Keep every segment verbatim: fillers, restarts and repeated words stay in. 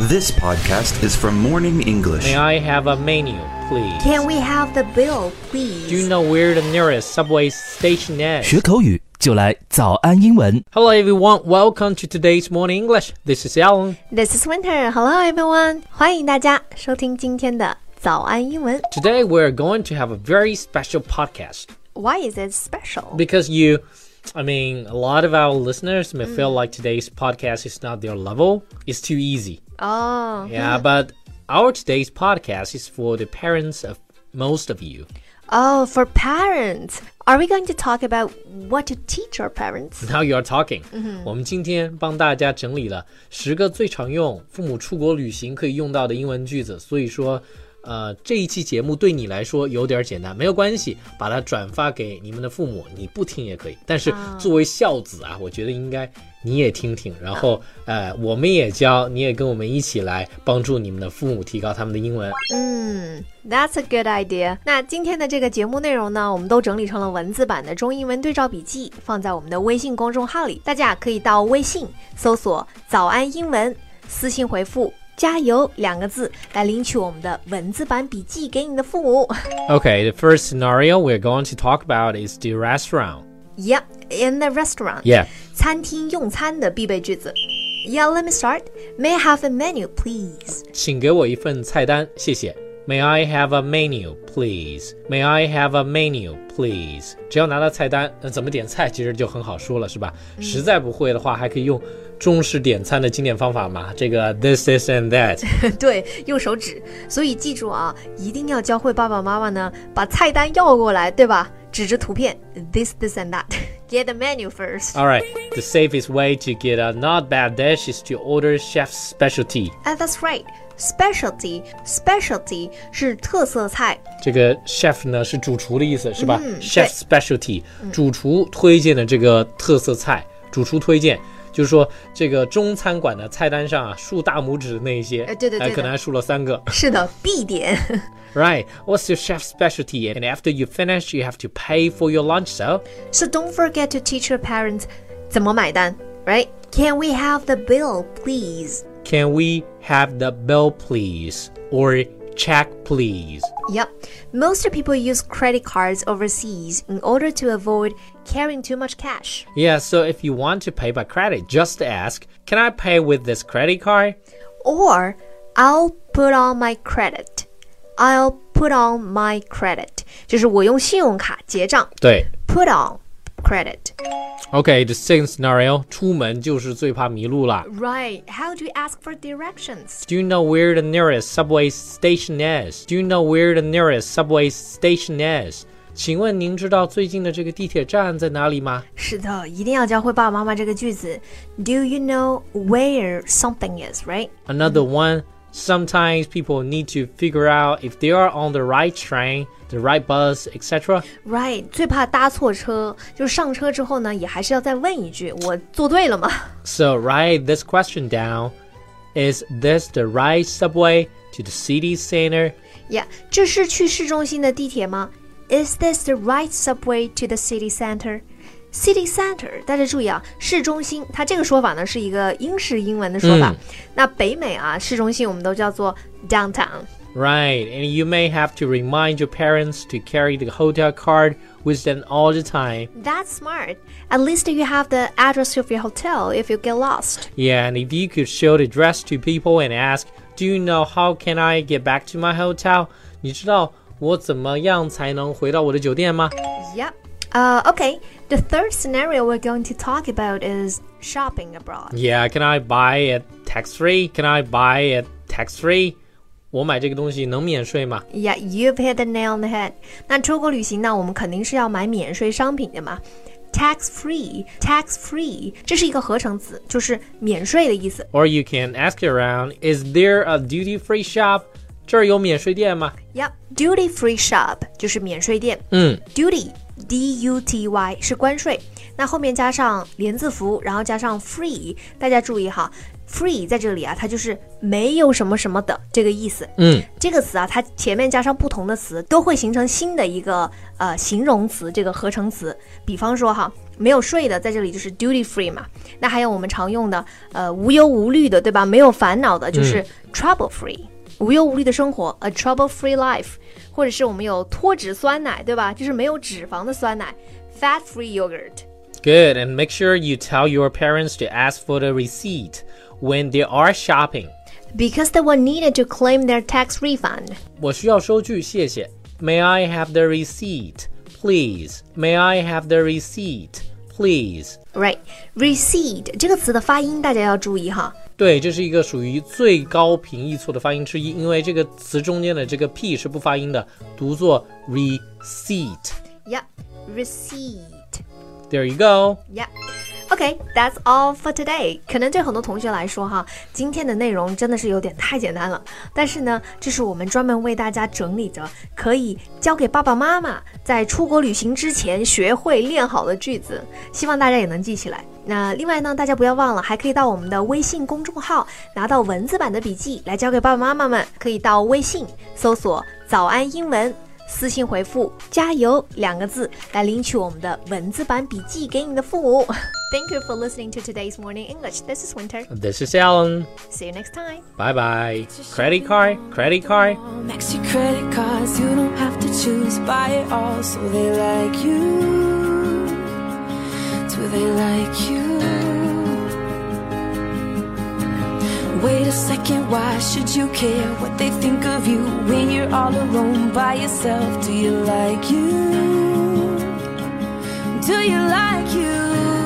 This podcast is from Morning English. May I have a menu, please? Can we have the bill, please? Do you know where the nearest subway station is? 学口语就来早安英文。 Hello everyone, welcome to today's Morning English. This is Alan. This is Winter. Hello everyone. 欢迎大家收听今天的早安英文。 Today we're going to have a very special podcast. Why is it special? Because you, I mean, a lot of our listeners may feel like today's podcast is not their level. It's too easy. Oh. Yeah, but our today's podcast is for the parents of most of you. Oh, for parents. Are we going to talk about what to teach our parents? Now you're talking. 我们今天帮大家整理了十个最常用父母出国旅行可以用到的英文句子，所以说呃，这一期节目对你来说有点简单，没有关系，把它转发给你们的父母，你不听也可以。但是作为孝子啊，我觉得应该你也听听，然后呃，我们也教，你也跟我们一起来帮助你们的父母提高他们的英文。 嗯 That's a good idea. 那今天的这个节目内容呢，我们都整理成了文字版的中英文对照笔记，放在我们的微信公众号里，大家可以到微信搜索早安英文，私信回复加油两个字来领取我们的文字版笔记给你的父母。 Okay, the first scenario we're going to talk about is the restaurant. Yep, in the restaurant. Yeah. 餐厅用餐的必备句子。Yeah, let me start. May I have a menu, please? 请给我一份菜单，谢谢。May I have a menu, please? May I have a menu, please? 只要拿到菜单，那怎么点菜其实就很好说了，是吧？嗯、实在不会的话，还可以用中式点餐的经典方法嘛，这个 this, this and that 对，用手指。所以记住啊，一定要教会爸爸妈妈呢，把菜单要过来，对吧？指着图片 this, this and that Get the menu first. Alright, the safest way to get a not bad dish is to order chef's specialty. Ah, that's right. Specialty, specialty 是特色菜。 这个 chef 呢是主厨的意思，是吧、 嗯、 ？chef specialty、嗯、主厨推荐的这个特色菜，主厨推荐。就是说，这个中餐馆的菜单上啊，竖大拇指的那一些， 哎，对对对， 可能还竖了三个。 是的，必点。 Right, what's your chef's specialty? And after you finish, you have to pay for your lunch, so? So don't forget to teach your parents 怎么买单 right? Can we have the bill, please? Can we have the bill, please? Or check, please? Yep. Most people use credit cards overseas in order to avoid carrying too much cash. Yeah, so if you want to pay by credit, just ask, can I pay with this credit card? Or, I'll put on my credit. I'll put on my credit. 就是我用信用卡结账。 对。 Put on credit. Okay, the second scenario, 出门就是最怕迷路了。 Right. How do you ask for directions? Do you know where the nearest subway station is? Do you know where the nearest subway station is? 请问您知道最近的这个地铁站在哪里吗？ 是的，一定要教会爸爸妈妈这个句子。Do you know where something is, right? Another one, sometimes people need to figure out if they are on the right train, the right bus, et cetera. Right, 最怕搭错车，就是上车之后呢，也还是要再问一句，我坐对了吗？ So write this question down. Is this the right subway to the city center? Yeah, 这是去市中心的地铁吗？ Is this the right subway to the city center? City center, 大家注意啊，市中心，它这个说法呢是一个英式英文的说法。嗯、那北美啊，市中心我们都叫做 downtown. Right, and you may have to remind your parents to carry the hotel card with them all the time. That's smart. At least you have the address of your hotel if you get lost. Yeah, and if you could show the address to people and ask, do you know how can I get back to my hotel? 你知道我怎么样才能回到我的酒店吗？ Yep. Uh, okay, the third scenario we're going to talk about is shopping abroad. Yeah, can I buy it tax-free? Can I buy it tax-free? 我买这个东西能免税吗？ Yeah, you've hit the nail on the head. 那出国旅行呢，我们肯定是要买免税商品的嘛。Tax-free, tax-free, 这是一个合成词，就是免税的意思。 Or you can ask around, is there a duty-free shop? 这儿有免税店吗？ Yep, duty-free shop 就是免税店。 嗯 ，duty D U T Y 是关税，那后面加上连字符，然后加上 free， 大家注意哈 free 在这里啊，它就是没有什么什么的这个意思。 嗯， 这个词啊，它前面加上不同的词，都会形成新的一个呃形容词，这个合成词。比方说哈，没有税的，在这里就是 duty free 嘛。那还有我们常用的呃无忧无虑的，对吧？没有烦恼的，就是 trouble free，、嗯、无忧无虑的生活 ，a trouble free life。或者是我们有脱脂酸奶，对吧？就是没有脂肪的酸奶 ，fat free yogurt。Good, and make sure you tell your parents to ask for the receipt when they are shopping. Because they will need it to claim their tax refund. 我需要收据，谢谢。May I have the receipt, please? May I have the receipt, please? Right, receipt 这个词的发音大家要注意哈。 对，这是一个属于最高频易错的发音之一，因为这个词中间的这个 p 是不发音的，读作 receipt. Yeah, receipt. There you go. Yeah. Okay, that's all for today. 可能对很多同学来说哈，今天的内容真的是有点太简单了。但是呢，这是我们专门为大家整理的，可以教给爸爸妈妈在出国旅行之前学会练好的句子，希望大家也能记起来。那另外呢，大家不要忘了，还可以到我们的微信公众号拿到文字版的笔记来教给爸爸妈妈们。可以到微信搜索早安英文，私信回复加油两个字来领取我们的文字版笔记给你的父母。Thank you for listening to today's Morning English. This is Winter. This is Alan. See you next time. Bye bye. Credit card, credit card. Max your credit cards, you don't have to choose, buy it all so they like you. Do they like you? Wait a second, why should you care what they think of you when you're all alone by yourself? Do you like you? Do you like you?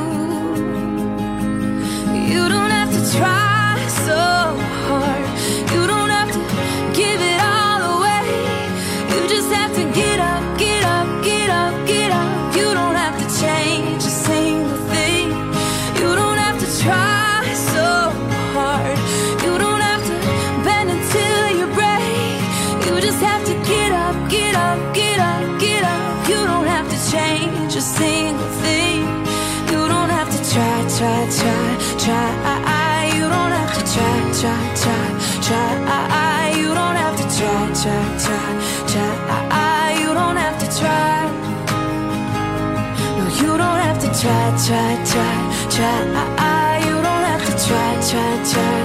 You don't have to try so hard. You don't have to give it all away. You just have to get up, get up, get up, get up. You don't have to change a single thing. You don't have to try so hard. You don't have to bend until you break. You just have to get up, get up, get up, get up. You don't have to change a single thing. You don't have to try, try, try, try. You don't have to try, try, try, try. You don't have to try, try, try, try. You don't have to try. No, you don't have to try, try, try, try. You don't have to try, try, try.